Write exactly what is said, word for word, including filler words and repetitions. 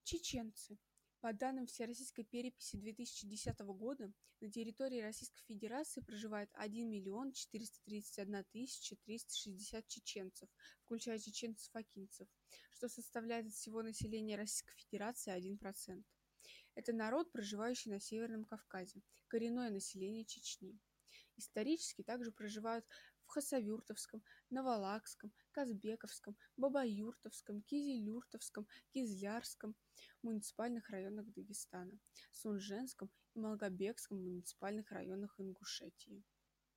Чеченцы. По данным Всероссийской переписи две тысячи десятого года, на территории Российской Федерации проживает один миллион четыреста тридцать одна тысяча триста шестьдесят чеченцев, включая чеченцев-окинцев, что составляет от всего населения Российской Федерации один процент. Это народ, проживающий на Северном Кавказе, коренное население Чечни. Исторически также проживают в Хасавюртовском, Навалакском, Казбековском, Бабаюртовском, Кизилюртовском, Кизлярском муниципальных районах Дагестана, Сунженском и Малгобекском муниципальных районах Ингушетии.